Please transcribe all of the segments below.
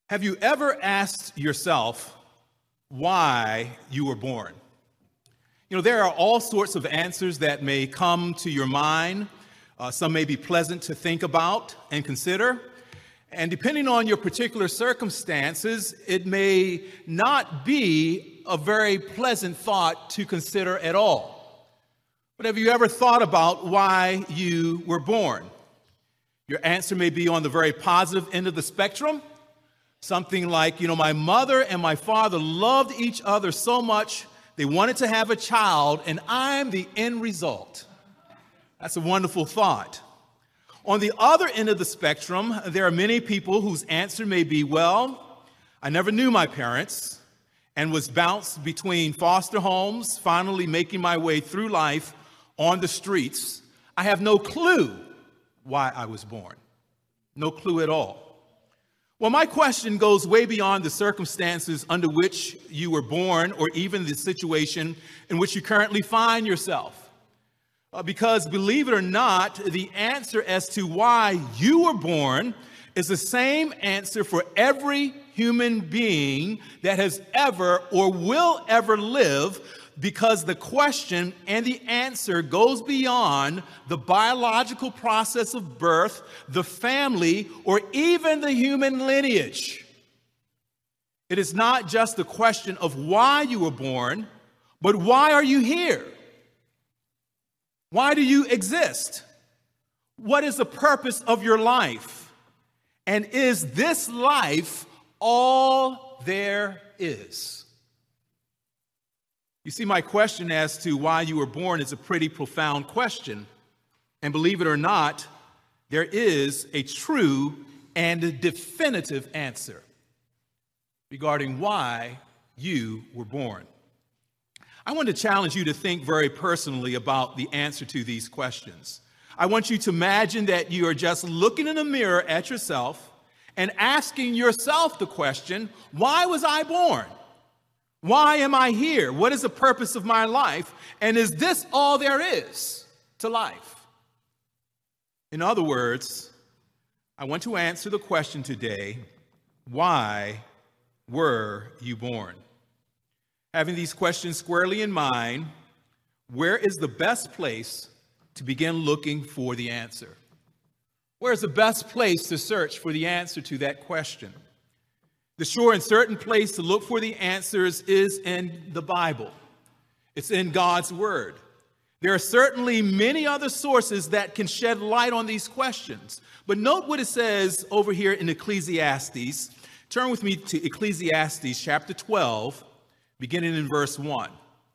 Have you ever asked yourself why you were born? There are all sorts of answers that may come to your mind. Some may be pleasant to think about and consider. And depending on your particular circumstances, it may not be a very pleasant thought to consider at all. But have you ever thought about why you were born? Your answer may be on the very positive end of the spectrum. Something like, my mother and my father loved each other so much, they wanted to have a child, and I'm the end result. That's a wonderful thought. On the other end of the spectrum, there are many people whose answer may be, well, I never knew my parents and was bounced between foster homes, finally making my way through life on the streets. I have no clue why I was born. No clue at all. Well, my question goes way beyond the circumstances under which you were born or even the situation in which you currently find yourself. Because believe it or not, the answer as to why you were born is the same answer for every human being that has ever or will ever live, because the question and the answer goes beyond the biological process of birth, the family, or even the human lineage. It is not just the question of why you were born, but why are you here? Why do you exist? What is the purpose of your life? And is this life all there is? You see, my question as to why you were born is a pretty profound question. And believe it or not, there is a true and definitive answer regarding why you were born. I want to challenge you to think very personally about the answer to these questions. I want you to imagine that you are just looking in a mirror at yourself and asking yourself the question, why was I born? Why am I here? What is the purpose of my life? And is this all there is to life? In other words, I want to answer the question today, why were you born? Having these questions squarely in mind, where is the best place to begin looking for the answer? Where is the best place to search for the answer to that question? The sure and certain place to look for the answers is in the Bible. It's in God's Word. There are certainly many other sources that can shed light on these questions. But note what it says over here in Ecclesiastes. Turn with me to Ecclesiastes chapter 12, beginning in verse 1.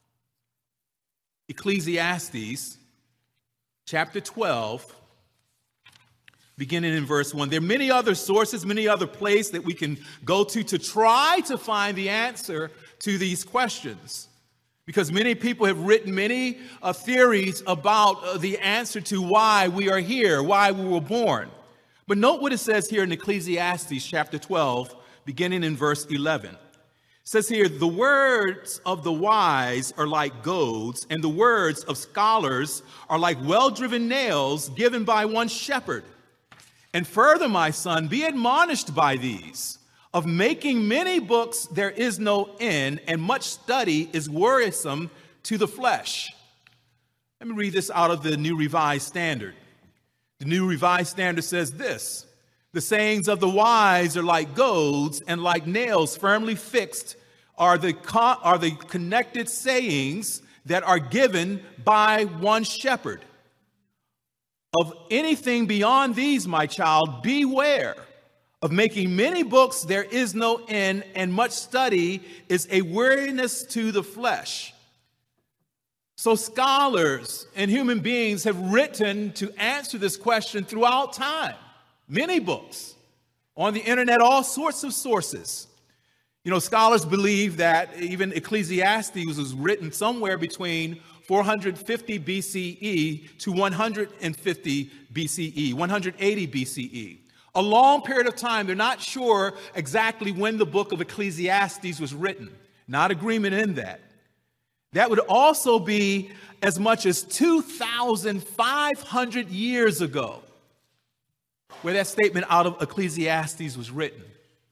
Ecclesiastes chapter 12, beginning in verse 1. There are many other sources, many other places that we can go to try to find the answer to these questions. Because many people have written many theories about the answer to why we are here, why we were born. But note what it says here in Ecclesiastes chapter 12, beginning in verse 11. It says here, the words of the wise are like goads, and the words of scholars are like well-driven nails given by one shepherd. And further, my son, be admonished by these. Of making many books there is no end, and much study is wearisome to the flesh. Let me read this out of the New Revised Standard. The New Revised Standard says this: the sayings of the wise are like goads, and like nails firmly fixed are the connected sayings that are given by one shepherd. Of anything beyond these, my child, beware. Of making many books there is no end, and much study is a weariness to the flesh. So scholars and human beings have written to answer this question throughout time. Many books on the internet, all sorts of sources. Scholars believe that even Ecclesiastes was written somewhere between 450 BCE to 150 BCE, 180 BCE. A long period of time. They're not sure exactly when the book of Ecclesiastes was written. Not agreement in that. That would also be as much as 2,500 years ago, where that statement out of Ecclesiastes was written.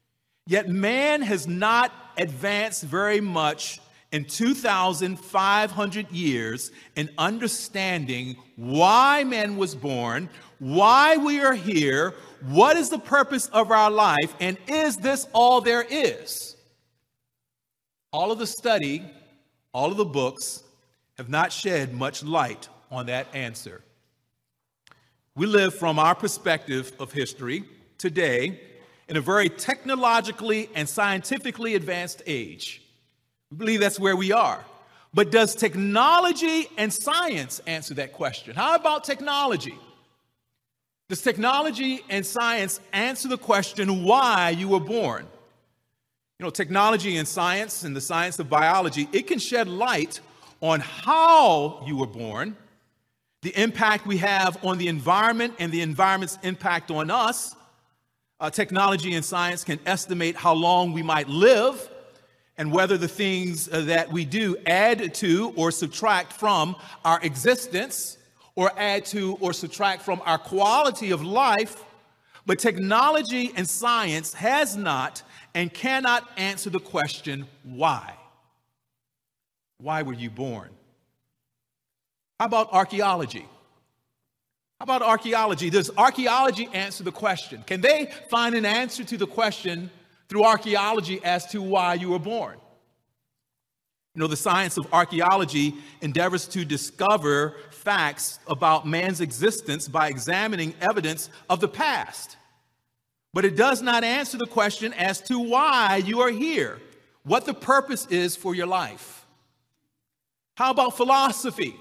Yet man has not advanced very much in 2,500 years in understanding why man was born, why we are here, what is the purpose of our life, and is this all there is? All of the study, all of the books have not shed much light on that answer. We live from our perspective of history today in a very technologically and scientifically advanced age. We believe that's where we are. But does technology and science answer that question? How about technology? Does technology and science answer the question why you were born? You know, technology and science and the science of biology, it can shed light on how you were born, the impact we have on the environment and the environment's impact on us. Technology and science can estimate how long we might live and whether the things that we do add to or subtract from our existence or add to or subtract from our quality of life. But technology and science has not and cannot answer the question, why? Why were you born? How about archaeology? How about archaeology? Does archaeology answer the question? Can they find an answer to the question through archaeology as to why you were born? You know, the science of archaeology endeavors to discover facts about man's existence by examining evidence of the past. But it does not answer the question as to why you are here, what the purpose is for your life. How about philosophy?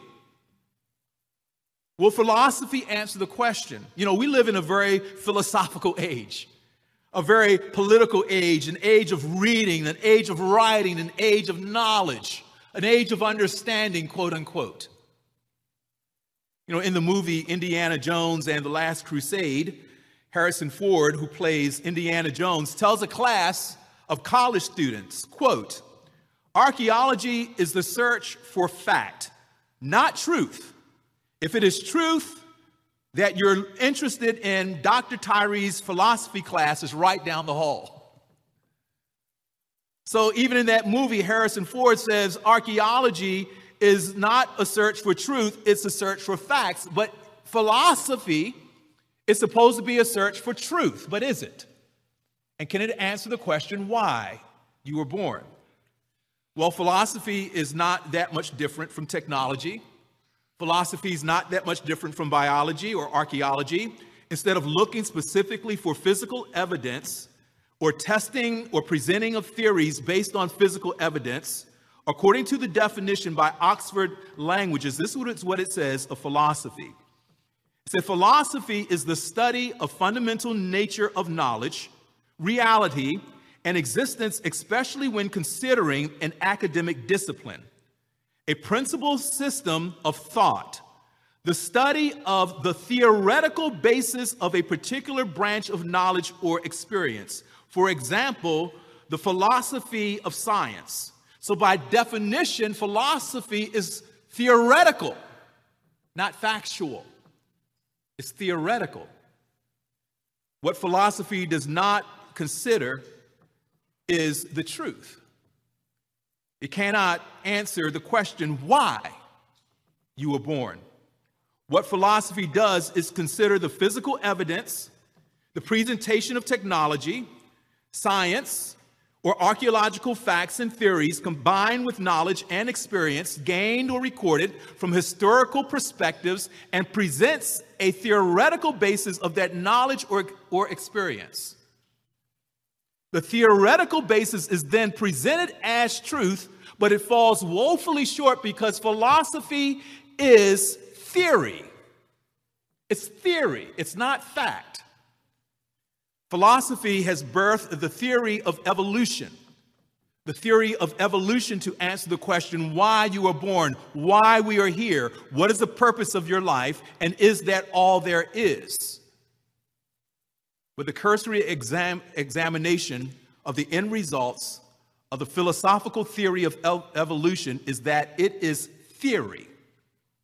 Will philosophy answer the question? You know, we live in a very philosophical age, a very political age, an age of reading, an age of writing, an age of knowledge, an age of understanding, quote unquote. You know, in the movie Indiana Jones and the Last Crusade, Harrison Ford, who plays Indiana Jones, tells a class of college students, quote, "Archaeology is the search for fact, not truth. If it is truth that you're interested in, Dr. Tyree's philosophy class is right down the hall." So even in that movie, Harrison Ford says archaeology is not a search for truth, it's a search for facts. But philosophy is supposed to be a search for truth, but is it? And can it answer the question why you were born? Well, philosophy is not that much different from technology. Philosophy is not that much different from biology or archaeology. Instead of looking specifically for physical evidence or testing or presenting of theories based on physical evidence, according to the definition by Oxford Languages, this is what it says of philosophy. It said, philosophy is the study of fundamental nature of knowledge, reality, and existence, especially when considering an academic discipline. A principled system of thought, the study of the theoretical basis of a particular branch of knowledge or experience. For example, the philosophy of science. So by definition, philosophy is theoretical, not factual. It's theoretical. What philosophy does not consider is the truth. It cannot answer the question why you were born. What philosophy does is consider the physical evidence, the presentation of technology, science, or archaeological facts and theories combined with knowledge and experience gained or recorded from historical perspectives and presents a theoretical basis of that knowledge or experience. The theoretical basis is then presented as truth, but it falls woefully short because philosophy is theory. It's theory, it's not fact. Philosophy has birthed the theory of evolution. The theory of evolution to answer the question why you were born, why we are here, what is the purpose of your life, and is that all there is? But the cursory examination of the end results of the philosophical theory of evolution is that it is theory.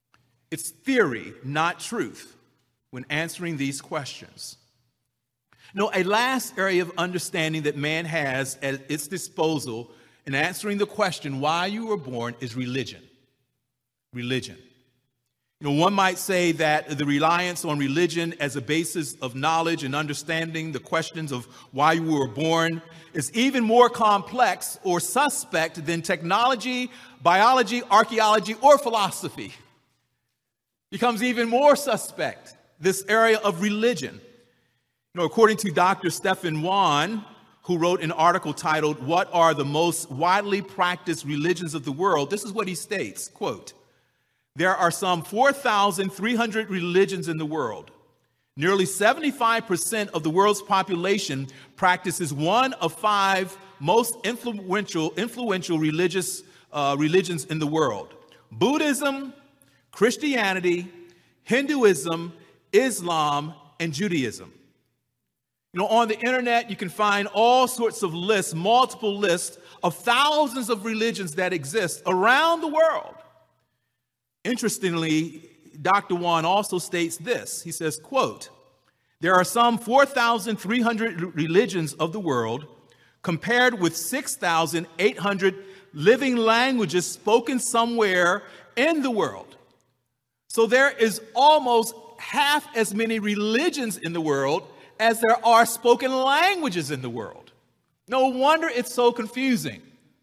It's theory, not truth, when answering these questions. No, a last area of understanding that man has at its disposal in answering the question why you were born is religion. Religion. One might say that the reliance on religion as a basis of knowledge and understanding the questions of why you were born is even more complex or suspect than technology, biology, archaeology, or philosophy. Becomes even more suspect, this area of religion. According to Dr. Stephen Won, who wrote an article titled, "What are the most widely practiced religions of the world?" This is what he states, quote, "There are some 4,300 religions in the world. Nearly 75% of the world's population practices one of 5 most influential religions in the world: Buddhism, Christianity, Hinduism, Islam, and Judaism." On the internet, you can find all sorts of lists, multiple lists of thousands of religions that exist around the world. Interestingly, Dr. Won also states this. He says, quote, "There are some 4,300 religions of the world, compared with 6,800 living languages spoken somewhere in the world. So there is almost half as many religions in the world as there are spoken languages in the world. No wonder it's so confusing."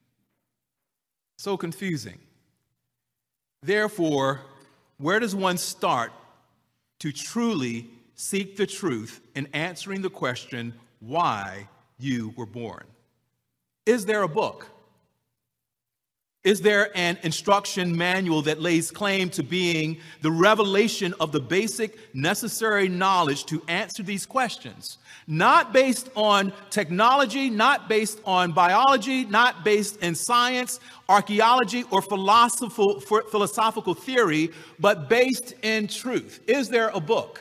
So confusing. Therefore, where does one start to truly seek the truth in answering the question why you were born? Is there a book? Is there an instruction manual that lays claim to being the revelation of the basic necessary knowledge to answer these questions? Not based on technology, not based on biology, not based in science, archaeology, or philosophical theory, but based in truth. Is there a book?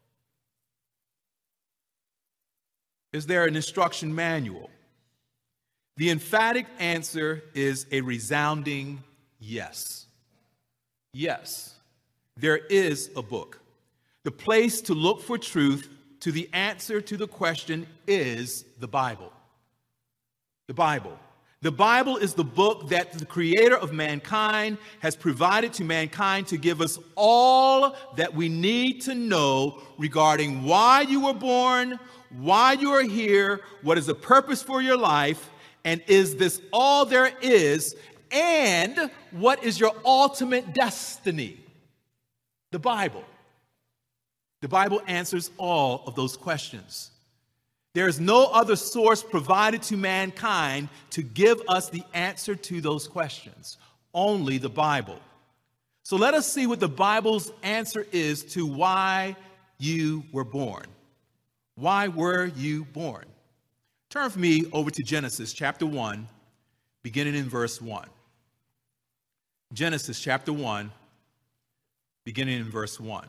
Is there an instruction manual? The emphatic answer is a resounding yes. Yes, there is a book. The place to look for truth to the answer to the question is the Bible. The Bible. The Bible is the book that the Creator of mankind has provided to mankind to give us all that we need to know regarding why you were born, why you are here, what is the purpose for your life, and is this all there is, and what is your ultimate destiny? The Bible. The Bible answers all of those questions. There is no other source provided to mankind to give us the answer to those questions. Only the Bible. So let us see what the Bible's answer is to why you were born. Why were you born? Turn with me over to Genesis chapter 1, beginning in verse 1. Genesis chapter 1, beginning in verse 1.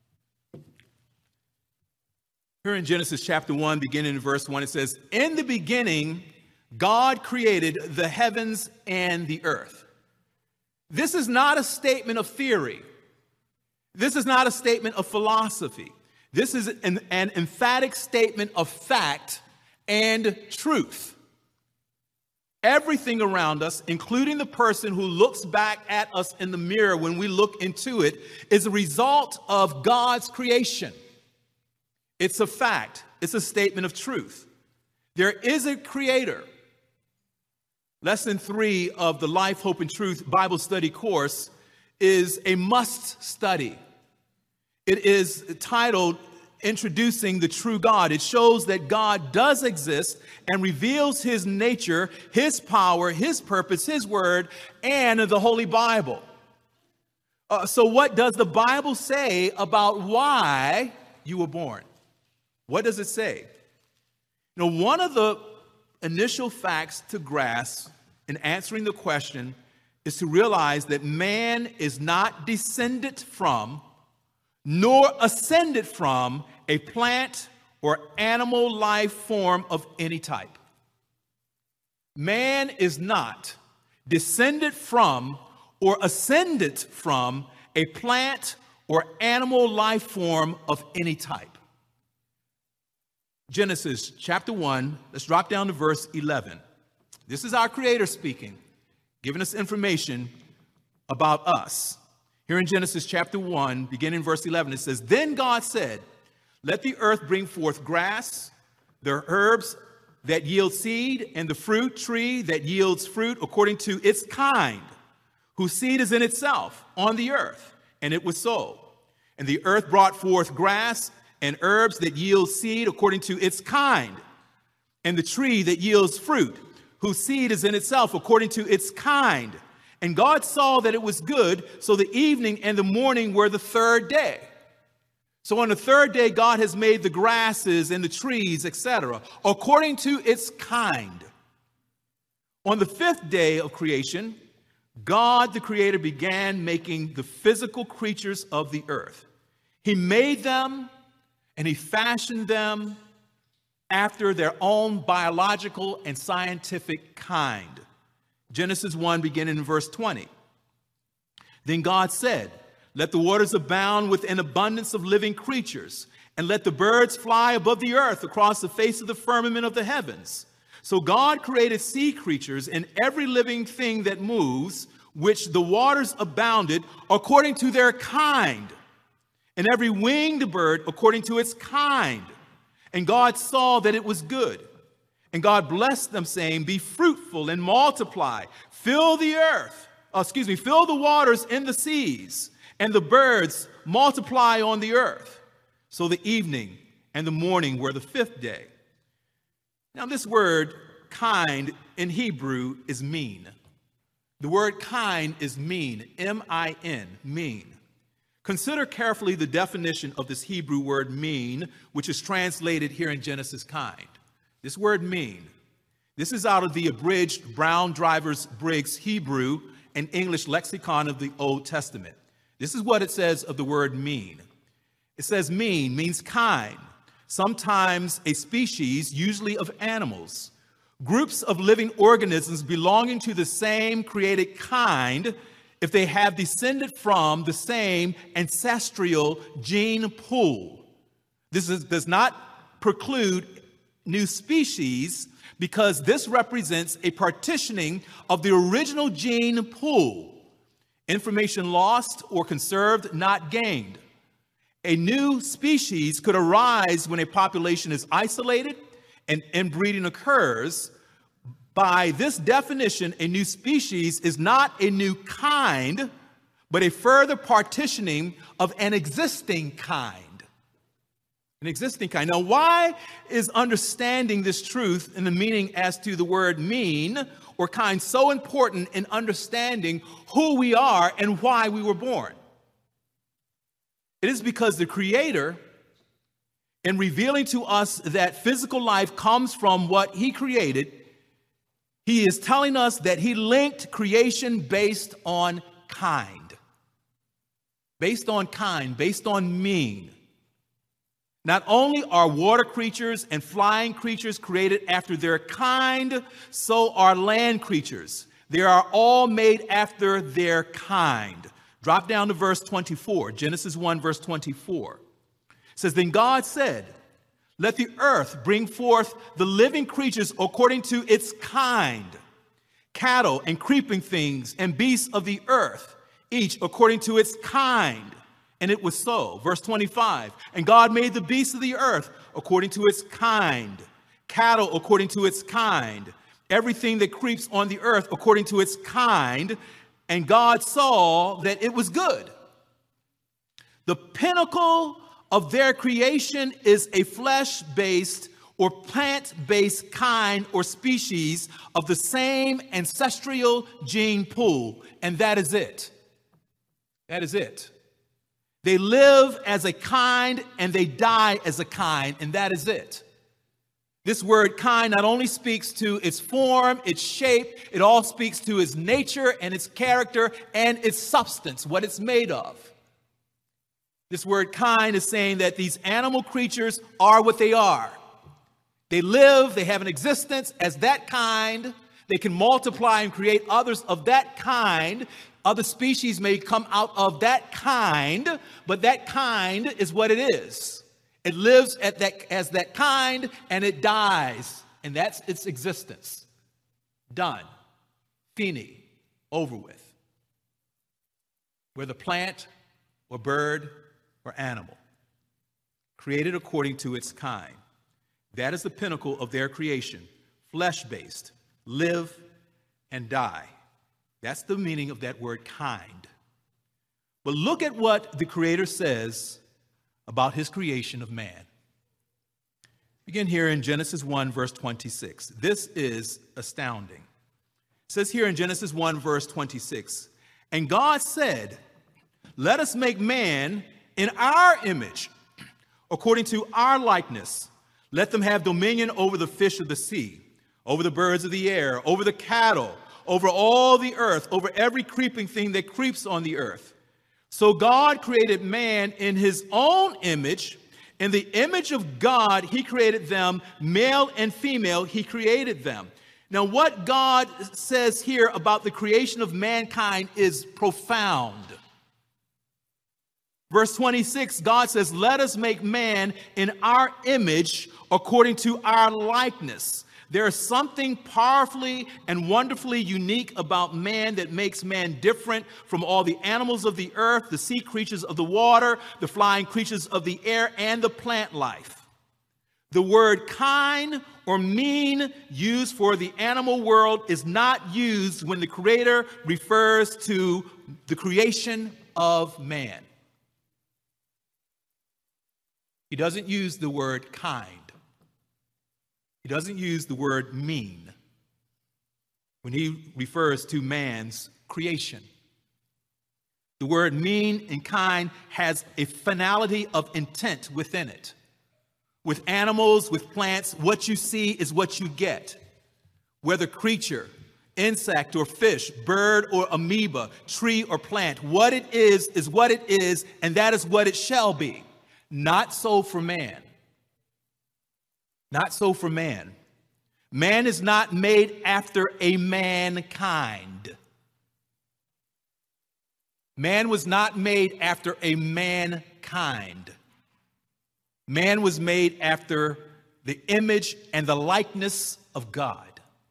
Here in Genesis chapter 1, beginning in verse 1, it says, "In the beginning, God created the heavens and the earth." This is not a statement of theory. This is not a statement of philosophy. This is an emphatic statement of fact and truth. Everything around us, including the person who looks back at us in the mirror when we look into it, is a result of God's creation. It's a fact. It's a statement of truth. There is a creator. Lesson 3 of the Life, Hope, and Truth Bible study course is a must study. It is titled Introducing the True God. It shows that God does exist and reveals his nature, his power, his purpose, his word, and the Holy Bible. So what does the Bible say about why you were born? What does it say? One of the initial facts to grasp in answering the question is to realize that man is not descended from nor ascended from a plant or animal life form of any type. Man is not descended from or ascended from a plant or animal life form of any type. Genesis chapter 1, let's drop down to verse 11. This is our Creator speaking, giving us information about us. Here in Genesis chapter 1, beginning in verse 11, it says, "Then God said, let the earth bring forth grass, the herbs that yield seed, and the fruit tree that yields fruit according to its kind, whose seed is in itself on the earth. And it was so. And the earth brought forth grass and herbs that yield seed according to its kind, and the tree that yields fruit, whose seed is in itself according to its kind. And God saw that it was good, so the evening and the morning were the third day." So on the third day, God has made the grasses and the trees, etc., according to its kind. On the fifth day of creation, God, the Creator, began making the physical creatures of the earth. He made them and he fashioned them after their own biological and scientific kind. Genesis 1, beginning in verse 20. "Then God said, let the waters abound with an abundance of living creatures, and let the birds fly above the earth across the face of the firmament of the heavens. So God created sea creatures and every living thing that moves, which the waters abounded according to their kind, and every winged bird according to its kind. And God saw that it was good. And God blessed them, saying, be fruitful and multiply, fill the waters in the seas, and the birds multiply on the earth. So the evening and the morning were the fifth day." Now this word kind in Hebrew is mean. The word kind is mean, M-I-N, mean. Consider carefully the definition of this Hebrew word mean, which is translated here in Genesis kind. This word mean, this is out of the abridged Brown Drivers Briggs Hebrew and English lexicon of the Old Testament. This is what it says of the word mean. It says mean means kind, sometimes a species, usually of animals. Groups of living organisms belonging to the same created kind if they have descended from the same ancestral gene pool. This does not preclude new species, because this represents a partitioning of the original gene pool. Information lost or conserved, not gained. A new species could arise when a population is isolated and inbreeding occurs. By this definition, a new species is not a new kind, but a further partitioning of an existing kind. An existing kind. Now, why is understanding this truth and the meaning as to the word mean or kind so important in understanding who we are and why we were born? It is because the Creator, in revealing to us that physical life comes from what He created, He is telling us that He linked creation based on kind. Based on kind, based on mean. Not only are water creatures and flying creatures created after their kind, so are land creatures. They are all made after their kind. Drop down to verse 24, Genesis 1, verse 24. It says, "Then God said, let the earth bring forth the living creatures according to its kind, cattle and creeping things and beasts of the earth, each according to its kind. And it was so." Verse 25, "And God made the beasts of the earth according to its kind, cattle according to its kind, everything that creeps on the earth according to its kind. And God saw that it was good." The pinnacle of their creation is a flesh-based or plant-based kind or species of the same ancestral gene pool, and that is it. That is it. They live as a kind and they die as a kind, and that is it. This word kind not only speaks to its form, its shape, it all speaks to its nature and its character and its substance, what it's made of. This word kind is saying that these animal creatures are what they are. They live, they have an existence as that kind. They can multiply and create others of that kind. Other species may come out of that kind, but that kind is what it is. It lives as that kind, and it dies, and that's its existence. Done. Fini. Over with. Whether plant or bird or animal, created according to its kind. That is the pinnacle of their creation. Flesh-based. Live and die. That's the meaning of that word kind. But look at what the Creator says about his creation of man. Begin here in Genesis 1, verse 26. This is astounding. It says here in Genesis 1, verse 26, and God said, let us make man in our image, according to our likeness. Let them have dominion over the fish of the sea, over the birds of the air, over the cattle, over all the earth, over every creeping thing that creeps on the earth. So God created man in his own image. In the image of God, he created them, male and female, he created them. Now, what God says here about the creation of mankind is profound. Verse 26, God says, let us make man in our image according to our likeness. There is something powerfully and wonderfully unique about man that makes man different from all the animals of the earth, the sea creatures of the water, the flying creatures of the air, and the plant life. The word kind or mean used for the animal world is not used when the Creator refers to the creation of man. He doesn't use the word kind. He doesn't use the word mean when he refers to man's creation. The word mean and kind has a finality of intent within it. With animals, with plants, what you see is what you get. Whether creature, insect or fish, bird or amoeba, tree or plant, what it is what it is, and that is what it shall be. Not so for man. Not so for man. Man is not made after a mankind. Man was not made after a mankind. Man was made after the image and the likeness of God.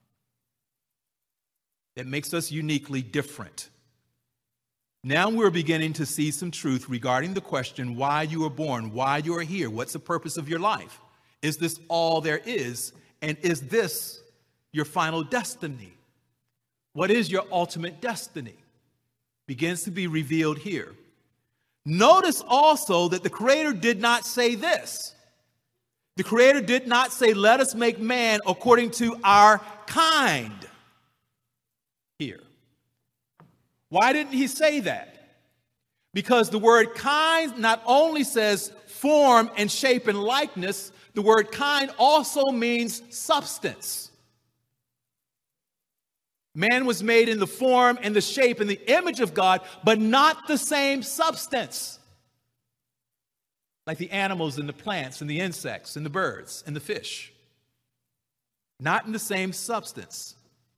That makes us uniquely different. Now we're beginning to see some truth regarding the question why you were born, why you are here, what's the purpose of your life? Is this all there is? And is this your final destiny? What is your ultimate destiny? Begins to be revealed here. Notice also that the Creator did not say this. The Creator did not say, let us make man according to our kind here. Why didn't he say that? Because the word kind not only says form and shape and likeness, the word kind also means substance. Man was made in the form and the shape and the image of God, but not the same substance. Like the animals and the plants and the insects and the birds and the fish. Not in the same substance.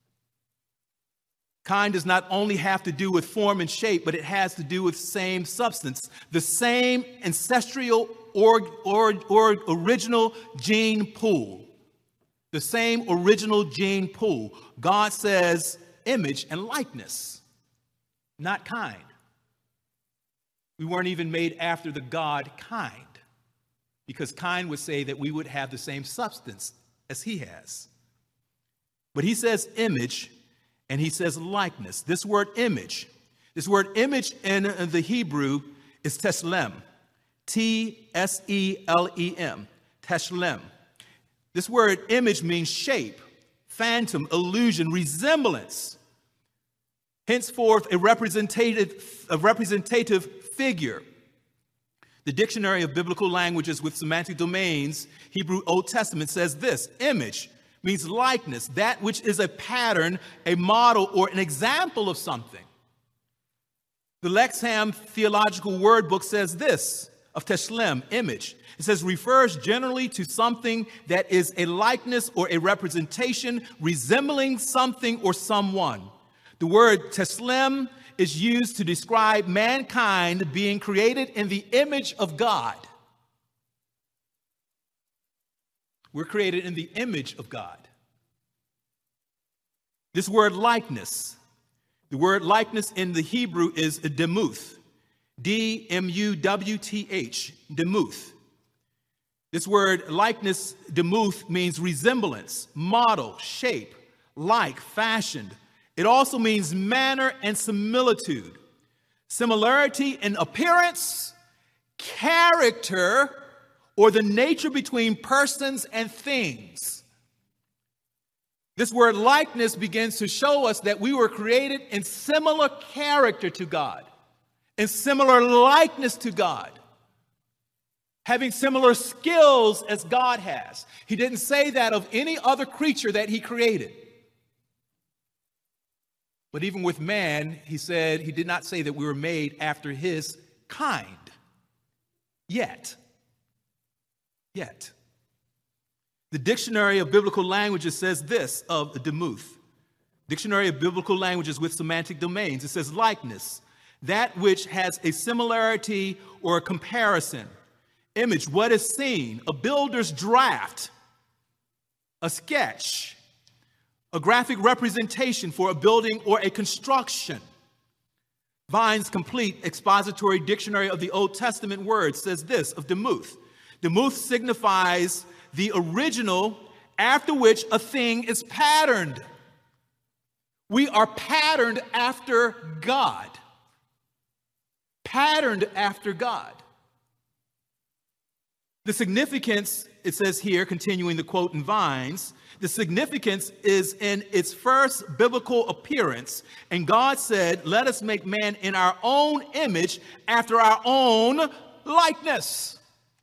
Kind does not only have to do with form and shape, but it has to do with same substance. The same ancestral or original gene pool. The same original gene pool. God says image and likeness, not kind. We weren't even made after the God kind, because kind would say that we would have the same substance as he has. But he says image and he says likeness. This word image in the Hebrew is teshlem. T-S-E-L-E-M. Teshlem. This word image means shape, phantom, illusion, resemblance. Henceforth, a representative figure. The Dictionary of Biblical Languages with Semantic Domains, Hebrew Old Testament, says this: image means likeness, that which is a pattern, a model, or an example of something. The Lexham Theological Word Book says this of teshlem, image. It says refers generally to something that is a likeness or a representation resembling something or someone. The word teshlem is used to describe mankind being created in the image of God. We're created in the image of God. This word likeness, the word likeness in the Hebrew is demuth, D-M-U-W-T-H, demuth. This word likeness, demuth, means resemblance, model, shape, like, fashioned. It also means manner and similitude. Similarity in appearance, character, or the nature between persons and things. This word likeness begins to show us that we were created in similar character to God, in similar likeness to God, having similar skills as God has. He didn't say that of any other creature that he created. But even with man, he said, he did not say that we were made after his kind. Yet. The Dictionary of Biblical Languages says this of the demuth. Dictionary of Biblical Languages with semantic domains. It says likeness, that which has a similarity or a comparison. Image, what is seen, a builder's draft, a sketch, a graphic representation for a building or a construction. Vine's complete expository dictionary of the Old Testament words says this of demuth. Demuth signifies the original after which a thing is patterned. We are patterned after God. Patterned after God. The significance, it says here, continuing the quote in Vines, the significance is in its first biblical appearance. And God said, let us make man in our own image after our own likeness.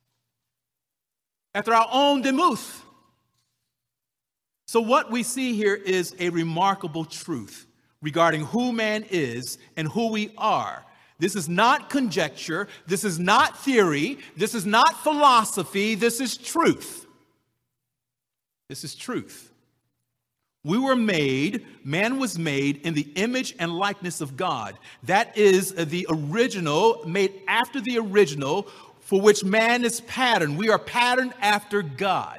After our own demuth. So what we see here is a remarkable truth regarding who man is and who we are. This is not conjecture. This is not theory. This is not philosophy. This is truth. This is truth. We were made, man was made in the image and likeness of God. That is the original, made after the original, for which man is patterned. We are patterned after God.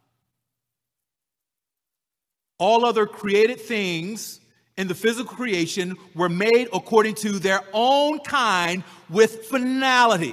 All other created things in the physical creation were made according to their own kind with finality.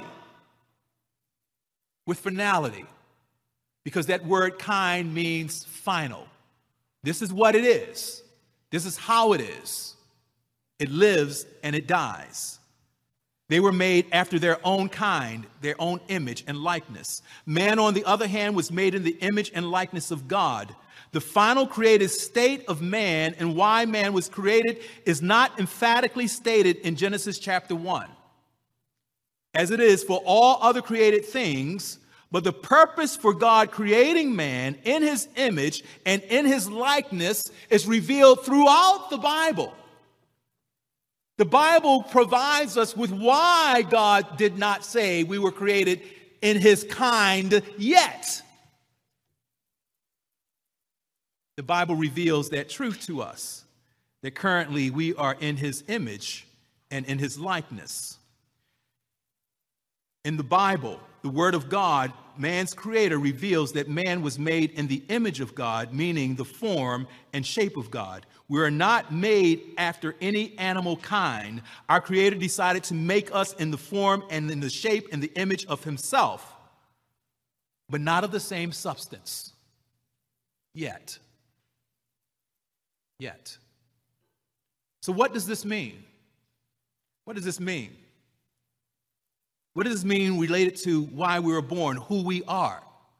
With finality. Because that word kind means final. This is what it is. This is how it is. It lives and it dies. They were made after their own kind, their own image and likeness. Man, on the other hand, was made in the image and likeness of God. The final created state of man and why man was created is not emphatically stated in Genesis chapter 1, as it is for all other created things. But the purpose for God creating man in his image and in his likeness is revealed throughout the Bible. The Bible provides us with why God did not say we were created in his kind yet. The Bible reveals that truth to us, that currently we are in his image and in his likeness. In the Bible, the Word of God, man's creator reveals that man was made in the image of God, meaning the form and shape of God. We are not made after any animal kind. Our creator decided to make us in the form and in the shape and the image of himself, but not of the same substance. Yet. So what does this mean? What does this mean? What does this mean related to why we were born, who we are?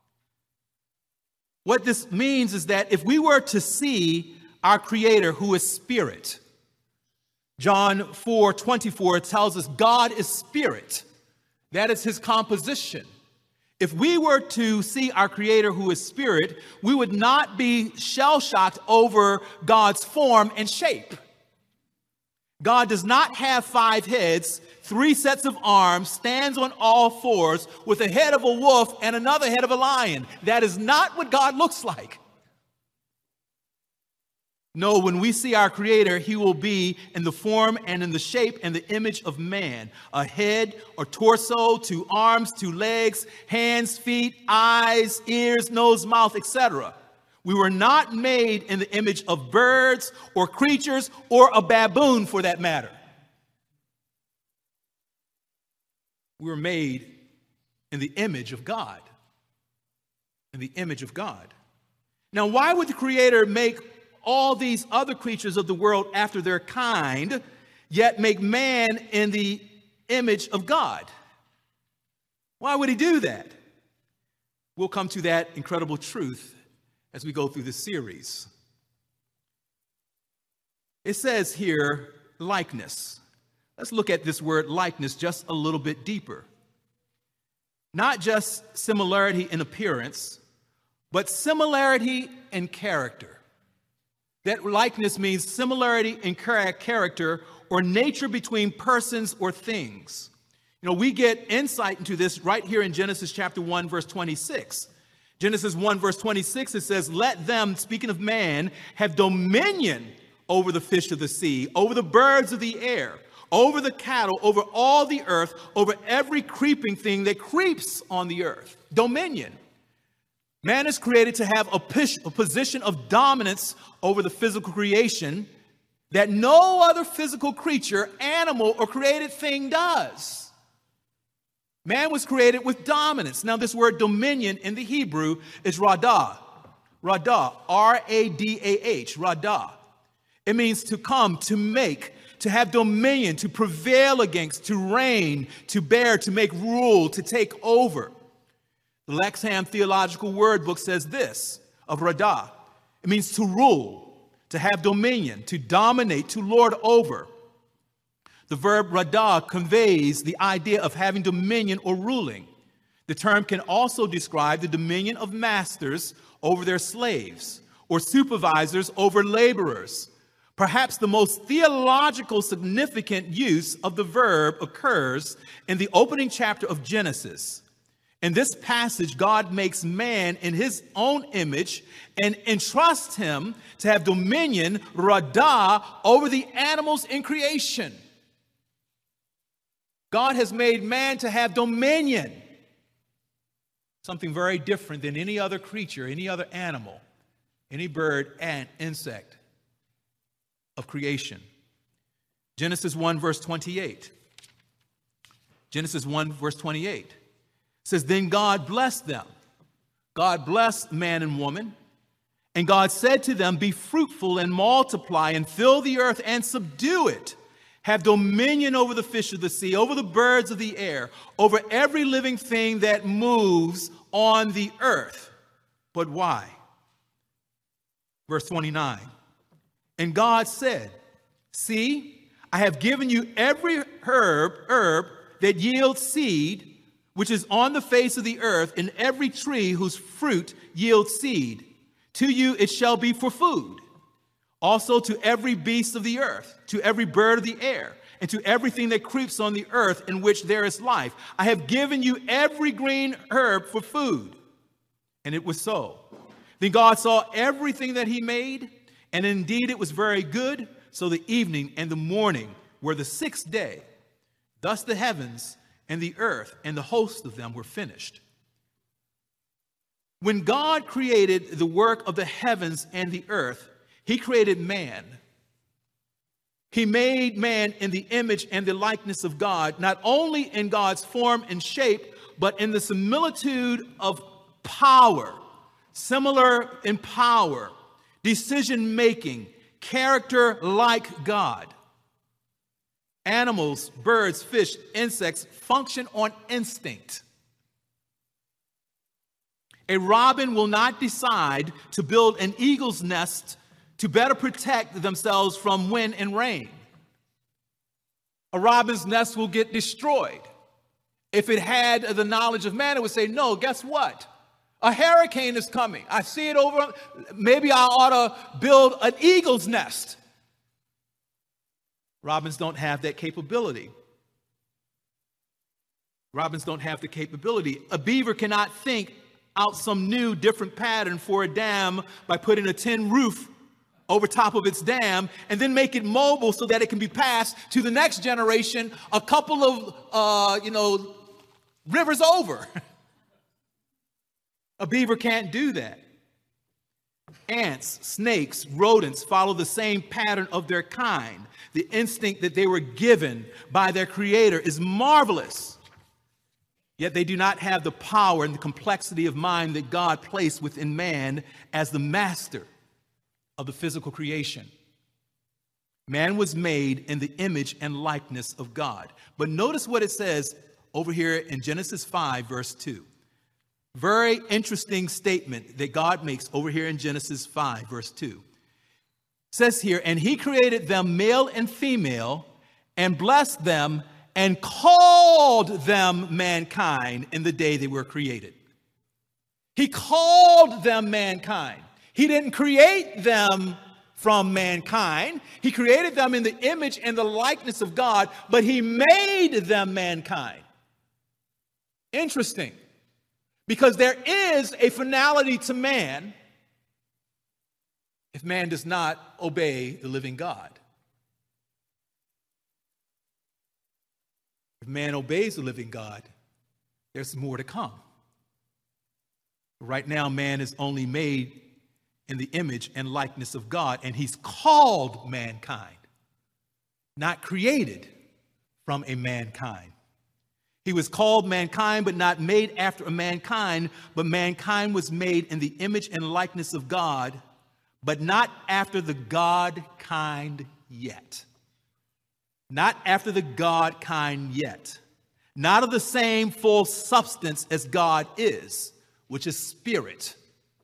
What this means is that if we were to see our Creator who is spirit, John 4:24 tells us God is spirit. That is his composition. If we were to see our Creator who is spirit, we would not be shell-shocked over God's form and shape. God does not have 5 heads, 3 sets of arms, stands on all fours with a head of a wolf and another head of a lion. That is not what God looks like. No, when we see our Creator, he will be in the form and in the shape and the image of man. A head, a torso, 2 arms, 2 legs, hands, feet, eyes, ears, nose, mouth, etc. We were not made in the image of birds or creatures or a baboon for that matter. We were made in the image of God. In the image of God. Now, why would the Creator make all these other creatures of the world after their kind, yet make man in the image of God? Why would he do that? We'll come to that incredible truth as we go through this series. It says here, likeness. Let's look at this word likeness just a little bit deeper. Not just similarity in appearance, but similarity in character. That likeness means similarity in character or nature between persons or things. You know, we get insight into this right here in Genesis chapter 1, verse 26. Genesis 1, verse 26, it says, let them, speaking of man, have dominion over the fish of the sea, over the birds of the air, over the cattle, over all the earth, over every creeping thing that creeps on the earth. Dominion. Man is created to have a position of dominance over the physical creation that no other physical creature, animal, or created thing does. Man was created with dominance. Now, this word dominion in the Hebrew is radah. Radah, R-A-D-A-H, radah. It means to come, to make, to have dominion, to prevail against, to reign, to bear, to make rule, to take over. The Lexham Theological Word Book says this of radah. It means to rule, to have dominion, to dominate, to lord over. The verb radah conveys the idea of having dominion or ruling. The term can also describe the dominion of masters over their slaves or supervisors over laborers. Perhaps the most theological significant use of the verb occurs in the opening chapter of Genesis. In this passage, God makes man in his own image and entrusts him to have dominion, radah, over the animals in creation. God has made man to have dominion. Something very different than any other creature, any other animal, any bird, ant, insect of creation. Genesis 1, verse 28. Genesis 1, verse 28. Says, then God blessed them. God blessed man and woman. And God said to them, be fruitful and multiply and fill the earth and subdue it. Have dominion over the fish of the sea, over the birds of the air, over every living thing that moves on the earth. But why? Verse 29. And God said, see, I have given you every herb that yields seed, which is on the face of the earth, and every tree whose fruit yields seed. To you it shall be for food. Also to every beast of the earth, to every bird of the air, and to everything that creeps on the earth in which there is life. I have given you every green herb for food. And it was so. Then God saw everything that he made, and indeed it was very good. So the evening and the morning were the 6th day. Thus the heavens and the earth and the host of them were finished. When God created the work of the heavens and the earth, he created man. He made man in the image and the likeness of God, not only in God's form and shape, but in the similitude of power, similar in power, decision-making, character like God. Animals, birds, fish, insects function on instinct. A robin will not decide to build an eagle's nest to better protect themselves from wind and rain. A robin's nest will get destroyed. If it had the knowledge of man, it would say, no, guess what? A hurricane is coming. I see it over. Maybe I ought to build an eagle's nest. Robins don't have that capability. Robins don't have the capability. A beaver cannot think out some new, different pattern for a dam by putting a tin roof over top of its dam and then make it mobile so that it can be passed to the next generation a couple of, rivers over. A beaver can't do that. Ants, snakes, rodents follow the same pattern of their kind. The instinct that they were given by their creator is marvelous. Yet they do not have the power and the complexity of mind that God placed within man as the master of the physical creation. Man was made in the image and likeness of God. But notice what it says over here in Genesis 5, verse 2. Very interesting statement that God makes over here in Genesis 5, verse 2. It says here, and he created them male and female and blessed them and called them mankind in the day they were created. He called them mankind. He didn't create them from mankind. He created them in the image and the likeness of God, but he made them mankind. Interesting. Because there is a finality to man if man does not obey the living God. If man obeys the living God, there's more to come. Right now, man is only made in the image and likeness of God, and he's called mankind, not created from a mankind. He was called mankind, but not made after a mankind, but mankind was made in the image and likeness of God, but not after the God kind yet. Not after the God kind yet. Not of the same full substance as God is, which is spirit.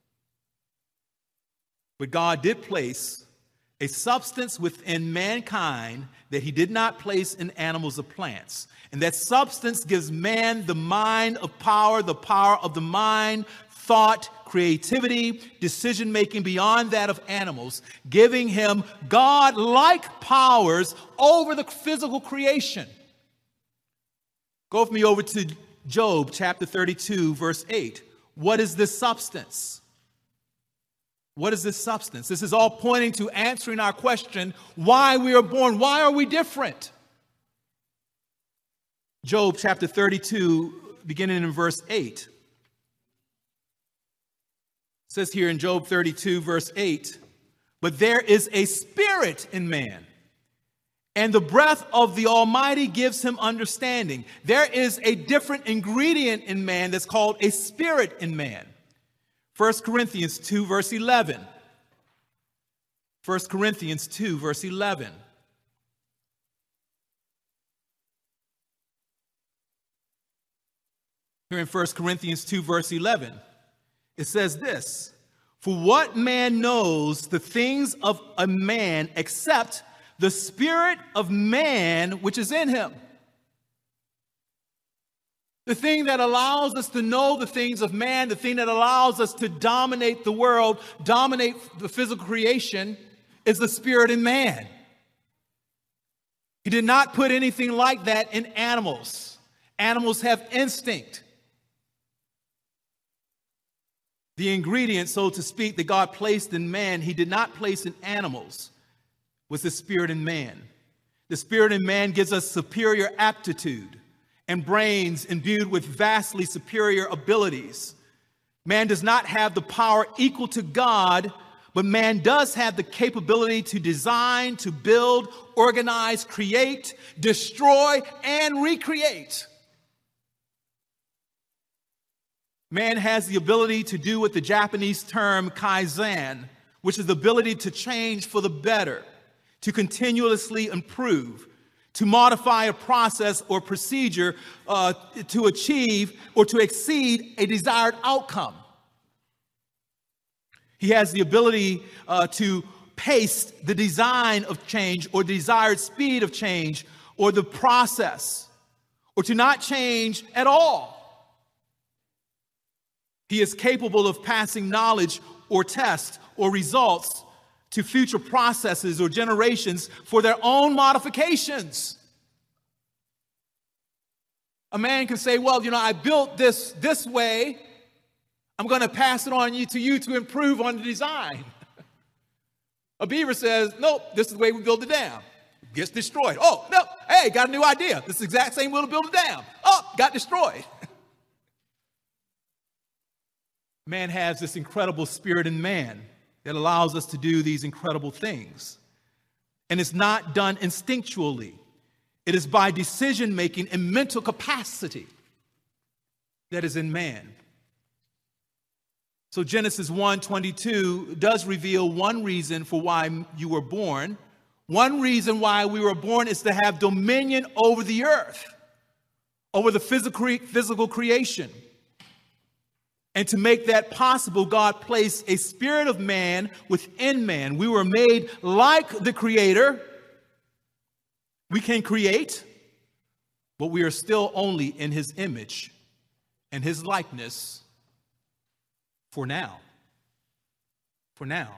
But God did place a substance within mankind that he did not place in animals or plants. And that substance gives man the mind of power, the power of the mind, thought, creativity, decision-making beyond that of animals, giving him God-like powers over the physical creation. Go with me over to Job chapter 32, verse 8. What is this substance? What is this substance? This is all pointing to answering our question, why we are born. Why are we different? Job chapter 32, beginning in verse 8. It says here in Job 32, verse 8, but there is a spirit in man, and the breath of the Almighty gives him understanding. There is a different ingredient in man that's called a spirit in man. 1 Corinthians 2, verse 11. 1 Corinthians 2, verse 11. Here in 1 Corinthians 2, verse 11, it says this, for what man knows the things of a man except the spirit of man which is in him? The thing that allows us to know the things of man, the thing that allows us to dominate the world, dominate the physical creation, is the spirit in man. He did not put anything like that in animals. Animals have instinct. The ingredient, so to speak, that God placed in man, he did not place in animals, was the spirit in man. The spirit in man gives us superior aptitude and brains imbued with vastly superior abilities. Man does not have the power equal to God, but man does have the capability to design, to build, organize, create, destroy, and recreate. Man has the ability to do what the Japanese term kaizen, which is the ability to change for the better, to continuously improve, to modify a process or procedure to achieve or to exceed a desired outcome. He has the ability to pace the design of change or desired speed of change or the process, or to not change at all. He is capable of passing knowledge or tests or results to future processes or generations for their own modifications. A man can say, well, I built this way. I'm going to pass it on to you to improve on the design. A beaver says, nope, this is the way we build a dam. Gets destroyed. Oh, no, hey, got a new idea. This is the exact same way to build a dam. Oh, got destroyed. Man has this incredible spirit in man that allows us to do these incredible things. And it's not done instinctually. It is by decision-making and mental capacity that is in man. So Genesis 1:22 does reveal one reason for why you were born. One reason why we were born is to have dominion over the earth, over the physical creation. And to make that possible, God placed a spirit of man within man. We were made like the Creator. We can create, but we are still only in His image and His likeness for now. For now.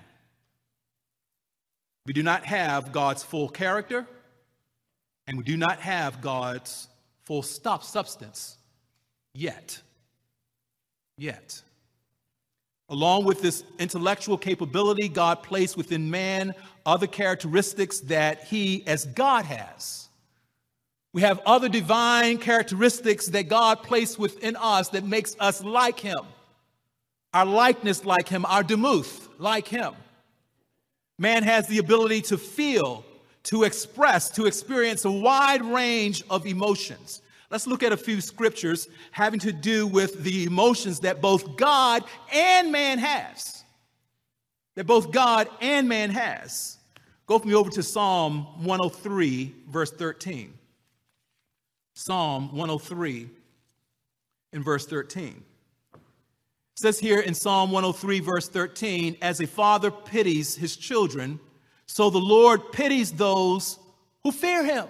We do not have God's full character, and we do not have God's full substance yet. Yet. Along with this intellectual capability, God placed within man other characteristics that He, as God, has. We have other divine characteristics that God placed within us that makes us like Him. Our likeness like Him, our demuth like Him. Man has the ability to feel, to express, to experience a wide range of emotions. Let's look at a few scriptures having to do with the emotions that both God and man has. That both God and man has. Go with me over to Psalm 103, verse 13. Psalm 103 and verse 13. It says here in Psalm 103, verse 13, as a father pities his children, so the Lord pities those who fear Him.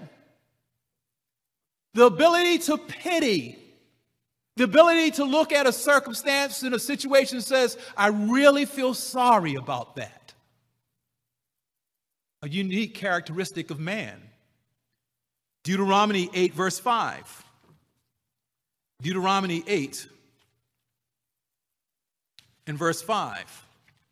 The ability to pity, the ability to look at a circumstance and a situation and says, I really feel sorry about that. A unique characteristic of man. Deuteronomy 8, verse 5. Deuteronomy 8 and verse 5.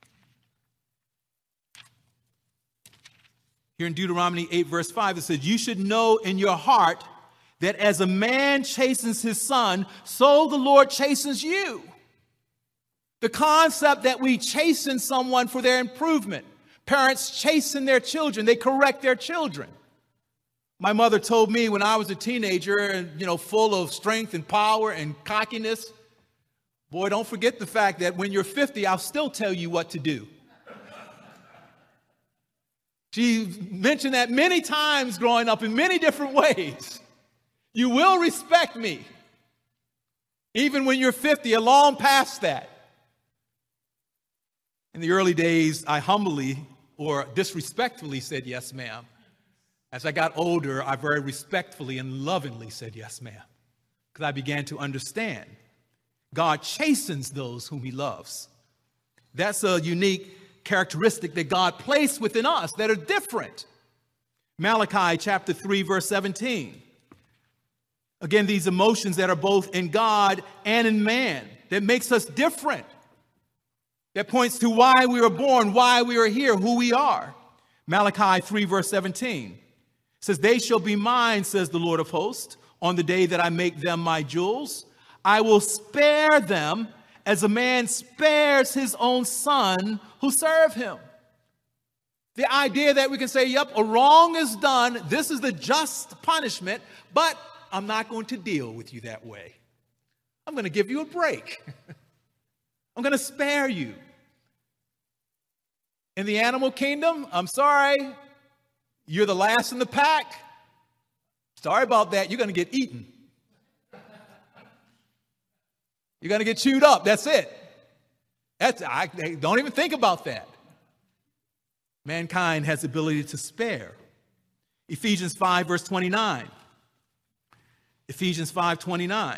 Here in Deuteronomy 8, verse 5, it says, you should know in your heart that as a man chastens his son, so the Lord chastens you. The concept that we chasten someone for their improvement. Parents chasten their children. They correct their children. My mother told me when I was a teenager and, full of strength and power and cockiness, boy, don't forget the fact that when you're 50, I'll still tell you what to do. She mentioned that many times growing up in many different ways. You will respect me, even when you're 50, or long past that. In the early days, I humbly or disrespectfully said, yes, ma'am. As I got older, I very respectfully and lovingly said, yes, ma'am, because I began to understand God chastens those whom He loves. That's a unique characteristic that God placed within us that are different. Malachi chapter 3, verse 17. Again, these emotions that are both in God and in man, that makes us different. That points to why we were born, why we are here, who we are. Malachi 3, verse 17 says, they shall be mine, says the Lord of hosts, on the day that I make them my jewels. I will spare them as a man spares his own son who serve him. The idea that we can say, yep, a wrong is done. This is the just punishment, but I'm not going to deal with you that way. I'm going to give you a break. I'm going to spare you. In the animal kingdom, I'm sorry, you're the last in the pack. Sorry about that. You're going to get eaten. You're going to get chewed up. That's it. Don't even think about that. Mankind has the ability to spare. Ephesians 5, verse 29. Ephesians 5:29.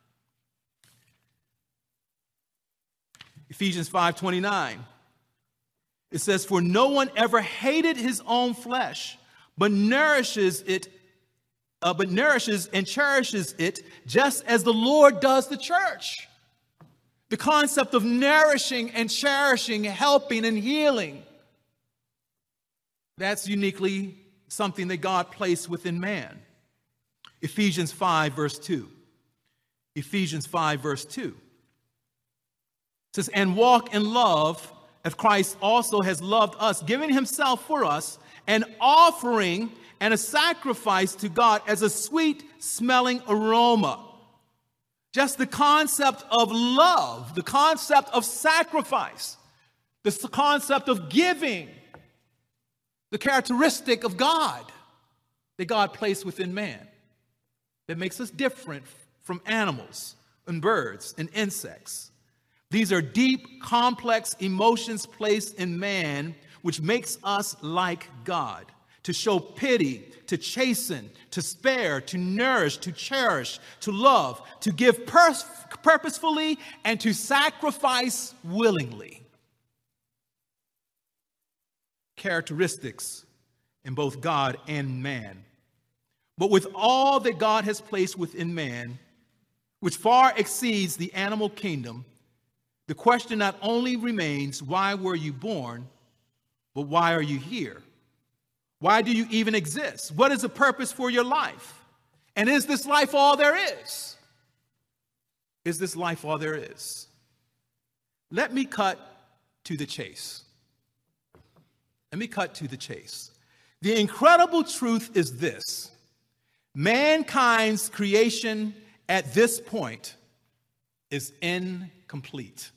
Ephesians 5:29. It says, for no one ever hated his own flesh, but nourishes and cherishes it, just as the Lord does the church. The concept of nourishing and cherishing, helping and healing. That's uniquely something that God placed within man. Ephesians 5, verse 2. Ephesians 5, verse 2. It says, and walk in love as Christ also has loved us, giving himself for us, an offering and a sacrifice to God as a sweet-smelling aroma. Just the concept of love, the concept of sacrifice, the concept of giving, the characteristic of God that God placed within man that makes us different from animals and birds and insects. These are deep, complex emotions placed in man, which makes us like God. To show pity, to chasten, to spare, to nourish, to cherish, to love, to give purposefully, and to sacrifice willingly. Characteristics in both God and man. But with all that God has placed within man, which far exceeds the animal kingdom, the question not only remains, why were you born, but why are you here? Why do you even exist? What is the purpose for your life? And is this life all there is? Is this life all there is? Let me cut to the chase. Let me cut to the chase. The incredible truth is this: mankind's creation at this point is incomplete.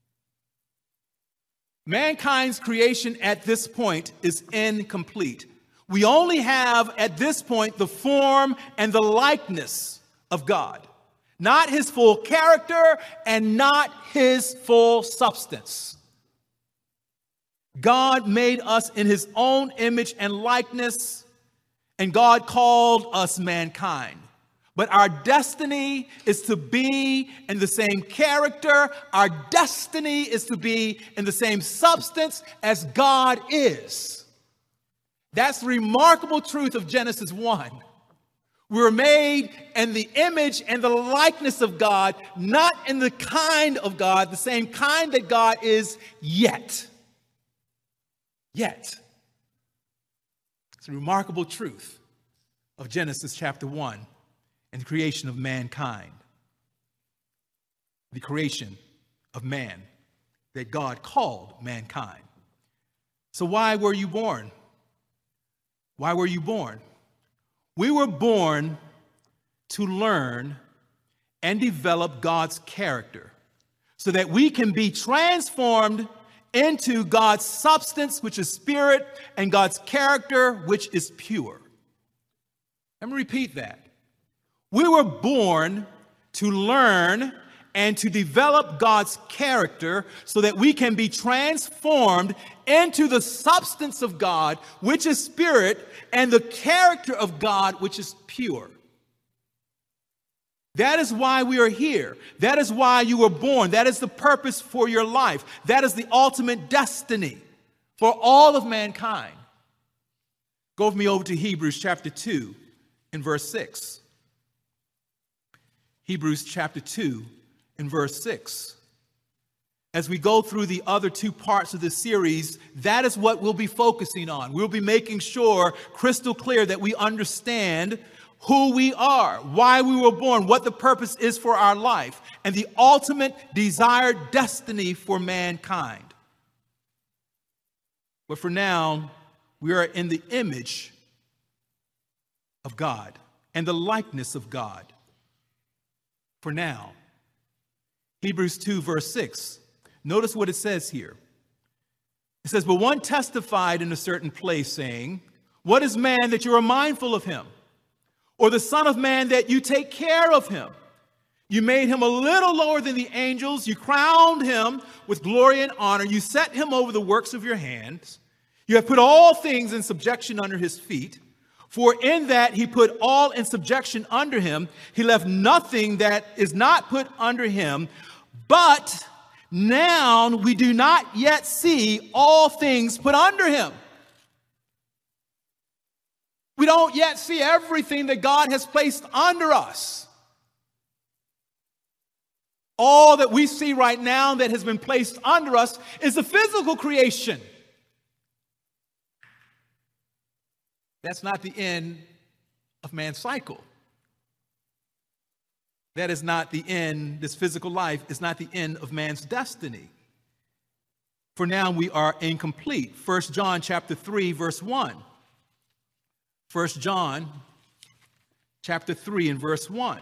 Mankind's creation at this point is incomplete. We only have at this point the form and the likeness of God, not his full character and not his full substance. God made us in his own image and likeness, and God called us mankind. But our destiny is to be in the same character. Our destiny is to be in the same substance as God is. That's the remarkable truth of Genesis 1. We were made in the image and the likeness of God, not in the kind of God, the same kind that God is yet. Yet. It's a remarkable truth of Genesis chapter 1 and the creation of mankind. The creation of man that God called mankind. So why were you born? Why were you born? We were born to learn and develop God's character so that we can be transformed into God's substance, which is spirit, and God's character, which is pure. Let me repeat that. We were born to learn and to develop God's character so that we can be transformed into the substance of God, which is spirit, and the character of God, which is pure. That is why we are here. That is why you were born. That is the purpose for your life. That is the ultimate destiny for all of mankind. Go with me over to Hebrews chapter 2 and verse 6. Hebrews chapter 2 and verse 6. As we go through the other two parts of this series, that is what we'll be focusing on. We'll be making sure crystal clear that we understand who we are, why we were born, what the purpose is for our life, and the ultimate desired destiny for mankind. But for now, we are in the image of God and the likeness of God. For now. Hebrews 2 verse 6. Notice what it says here. It says, but one testified in a certain place, saying, what is man that you are mindful of him? Or the son of man that you take care of him? You made him a little lower than the angels. You crowned him with glory and honor. You set him over the works of your hands. You have put all things in subjection under his feet. For in that he put all in subjection under him, he left nothing that is not put under him. But now we do not yet see all things put under him. We don't yet see everything that God has placed under us. All that we see right now that has been placed under us is the physical creation. That's not the end of man's cycle. That is not the end, this physical life is not the end of man's destiny. For now we are incomplete. 1 John chapter 3, verse 1. 1 John chapter 3 and verse 1.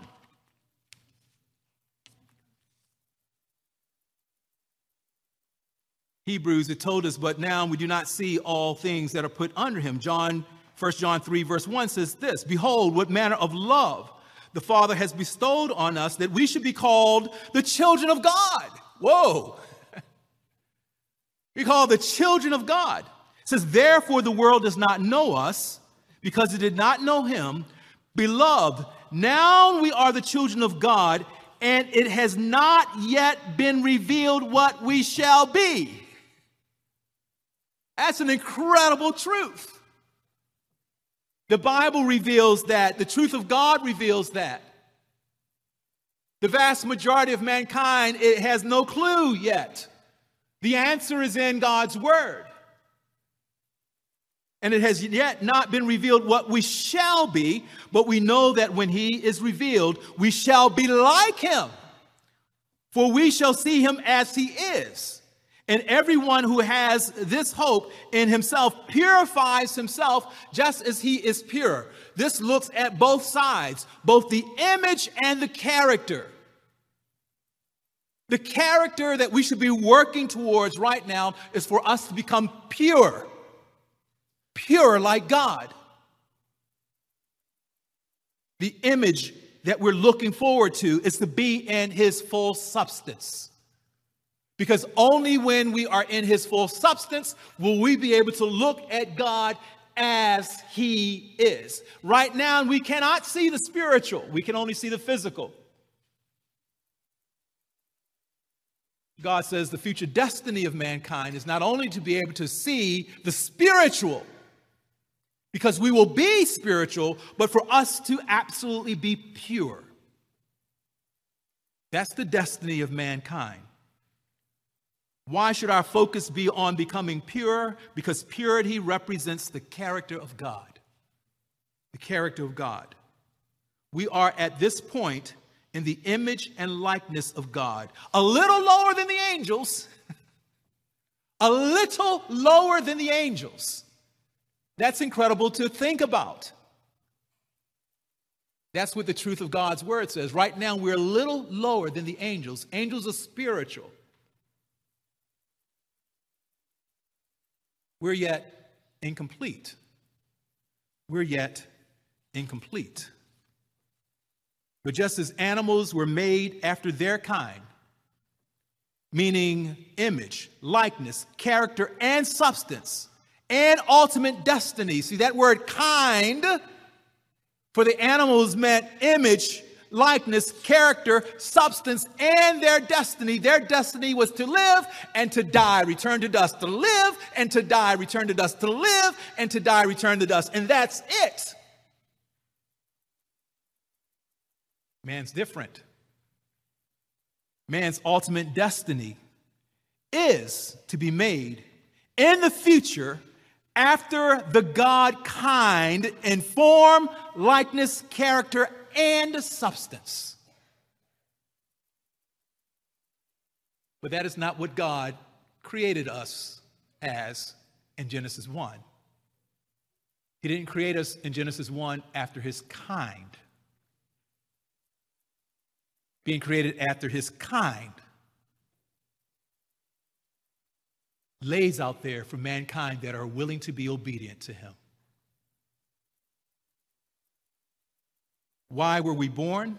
Hebrews, it told us, but now we do not see all things that are put under him. 1 John 3, verse 1 says this, behold, what manner of love the Father has bestowed on us that we should be called the children of God. Whoa. We call the children of God. It says, therefore the world does not know us because it did not know him. Beloved, now we are the children of God, and it has not yet been revealed what we shall be. That's an incredible truth. The Bible reveals that. The truth of God reveals that. The vast majority of mankind, it has no clue yet. The answer is in God's word. And it has yet not been revealed what we shall be, but we know that when he is revealed, we shall be like him. For we shall see him as he is. And everyone who has this hope in himself purifies himself just as he is pure. This looks at both sides, both the image and the character. The character that we should be working towards right now is for us to become pure. Pure like God. The image that we're looking forward to is to be in his full substance. Because only when we are in his full substance will we be able to look at God as he is. Right now, we cannot see the spiritual. We can only see the physical. God says the future destiny of mankind is not only to be able to see the spiritual, because we will be spiritual, but for us to absolutely be pure. That's the destiny of mankind. Why should our focus be on becoming pure? Because purity represents the character of God. The character of God. We are at this point in the image and likeness of God. A little lower than the angels. A little lower than the angels. That's incredible to think about. That's what the truth of God's word says. Right now, we're a little lower than the angels. Angels are spiritual. We're yet incomplete. We're yet incomplete. But just as animals were made after their kind, meaning image, likeness, character, and substance, and ultimate destiny. See, that word kind for the animals meant image, likeness, character, substance, and their destiny. Their destiny was to live and to die, return to dust, to live and to die, return to dust, to live and to die, return to dust. And that's it. Man's different. Man's ultimate destiny is to be made in the future after the God kind in form, likeness, character, and substance. But that is not what God created us as in Genesis 1. He didn't create us in Genesis 1 after his kind. Being created after his kind lays out there for mankind that are willing to be obedient to him. Why were we born?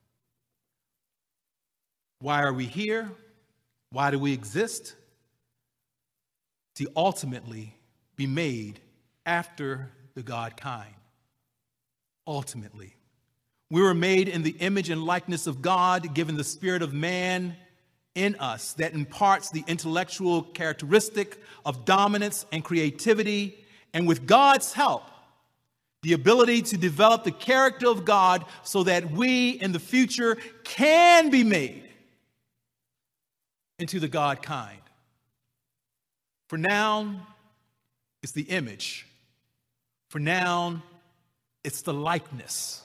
Why are we here? Why do we exist? To ultimately be made after the God kind. Ultimately. We were made in the image and likeness of God, given the spirit of man in us that imparts the intellectual characteristic of dominance and creativity, and with God's help, the ability to develop the character of God so that we in the future can be made into the God kind. For now, it's the image. For noun, it's the likeness.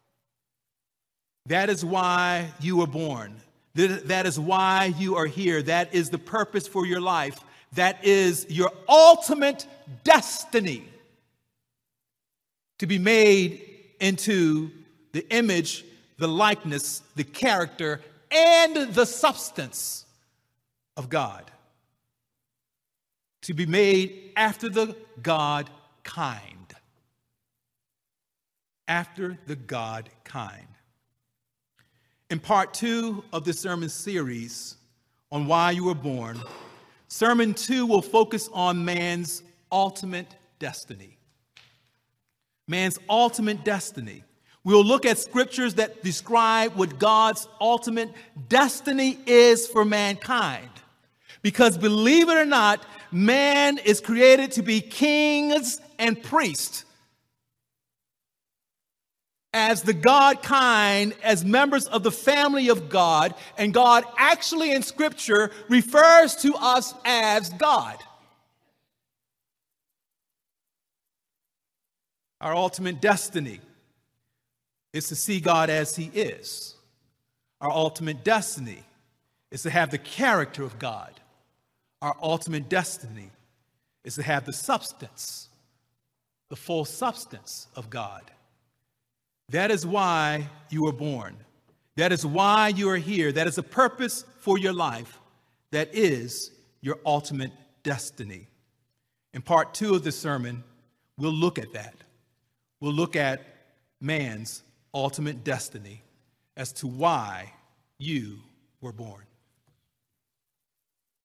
That is why you were born. That is why you are here. That is the purpose for your life. That is your ultimate destiny. To be made into the image, the likeness, the character, and the substance of God. To be made after the God kind. After the God kind. In part 2 of the sermon series on why you were born, sermon 2 will focus on man's ultimate destiny. Man's ultimate destiny. We'll look at scriptures that describe what God's ultimate destiny is for mankind. Because believe it or not, man is created to be kings and priests. As the God kind, as members of the family of God, and God actually in Scripture refers to us as God. Our ultimate destiny is to see God as He is. Our ultimate destiny is to have the character of God. Our ultimate destiny is to have the substance, the full substance of God. That is why you were born. That is why you are here. That is a purpose for your life. That is your ultimate destiny. In part 2 of the sermon, we'll look at that. We'll look at man's ultimate destiny as to why you were born.